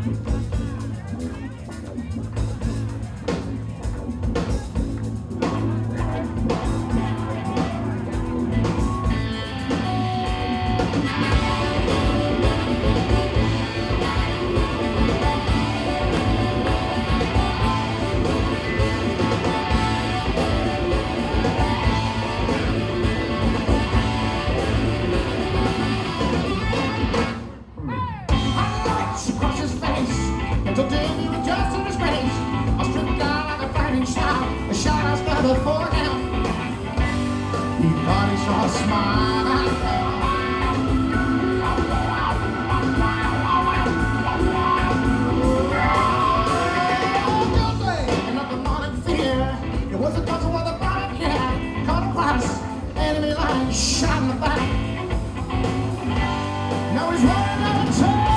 Before him, he thought he saw a smile. Guilty, and nothing more than fear. It was a touch of the body cat caught across enemy line, shot in the back. Now he's running out of time.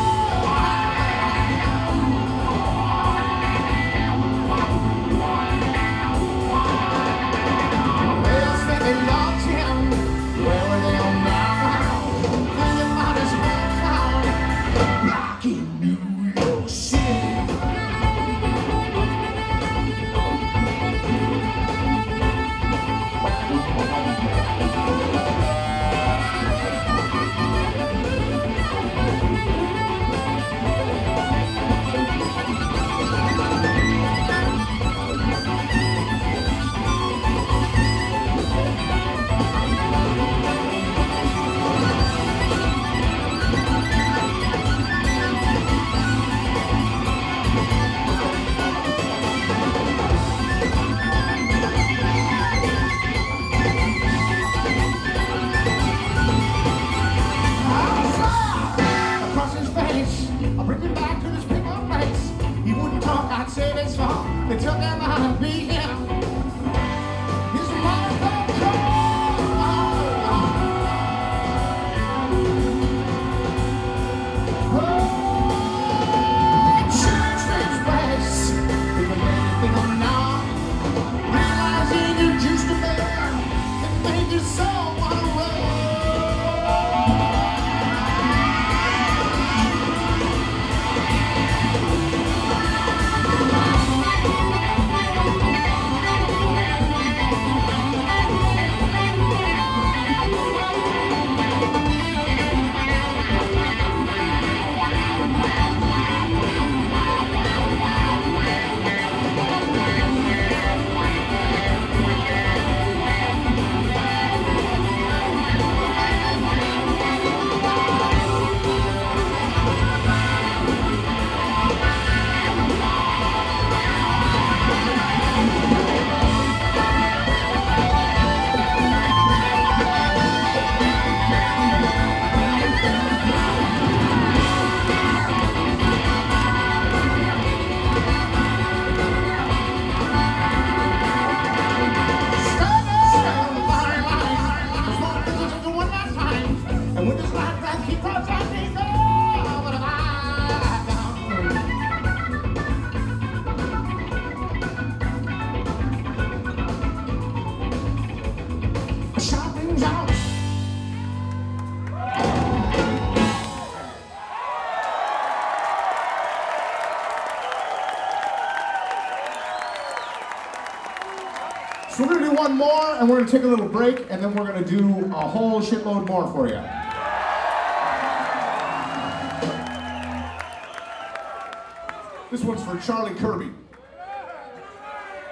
They took him out and beat him. His mother felt changed his ways. He could anything on now. Realizing you used to be, it made you so unaware. So we're going to do one more, and we're going to take a little break, and then we're going to do a whole shitload more for you. This one's for Charlie Kirby.